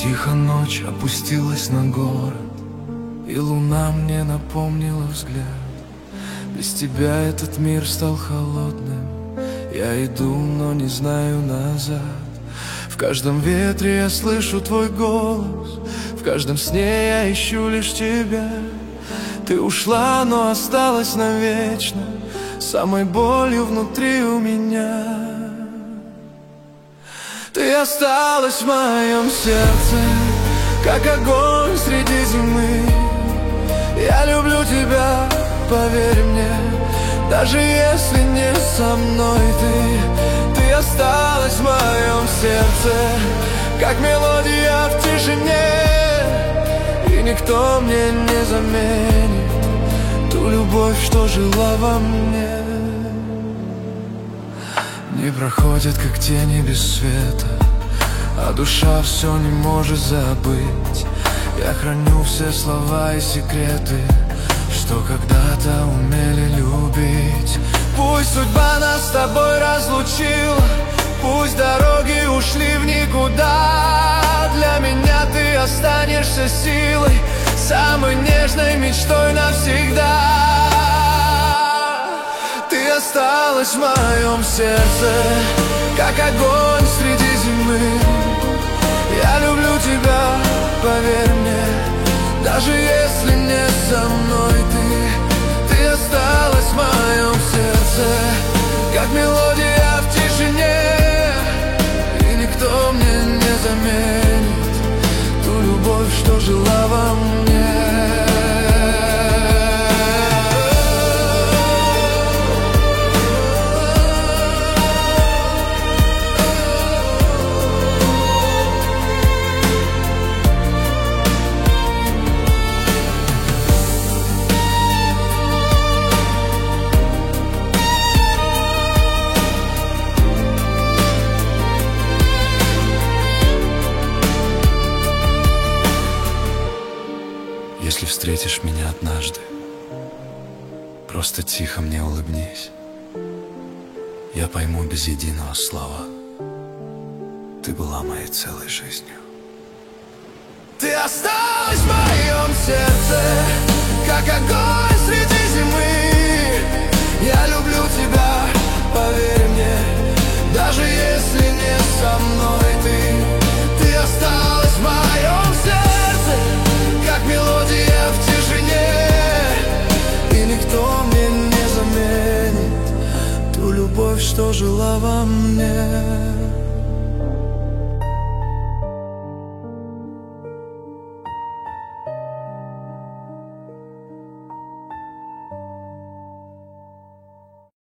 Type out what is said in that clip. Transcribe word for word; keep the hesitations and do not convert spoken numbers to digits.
Тихо ночь опустилась на город, и луна мне напомнила взгляд. Без тебя этот мир стал холодным. Я иду, но не знаю назад. В каждом ветре я слышу твой голос, в каждом сне я ищу лишь тебя. Ты ушла, но осталась навечно, самой болью внутри у меня. Ты осталась в моем сердце, как огонь среди зимы. Я люблю тебя, поверь мне, даже если не со мной ты. Ты осталась в моем сердце, как мелодия в тишине. И никто мне не заменит ту любовь, что жила во мне. Дни проходят, как тени без света, а душа все не может забыть. Я храню все слова и секреты, что когда-то умели любить. Пусть судьба нас с тобой разлучила, пусть дороги ушли в никуда, для меня ты останешься силой, самой нежной мечтой навсегда. Ты осталась в моем сердце, как огонь среди зимы. Я люблю тебя, поверь мне, даже если не со мной ты. Ты осталась в моем сердце, как мелодия в тишине. И никто мне не заменит ту любовь, что жила во мне. Если встретишь меня однажды, просто тихо мне улыбнись. Я пойму без единого слова, ты была моей целой жизнью. Ты осталась в моем сердце, как огонь среди зимы. Я люблю тебя, поверь мне, даже если не со мной ты. Ты осталась в моем сердце, как мелодия в тишине. И никто мне не заменит ту любовь, что жила во мне.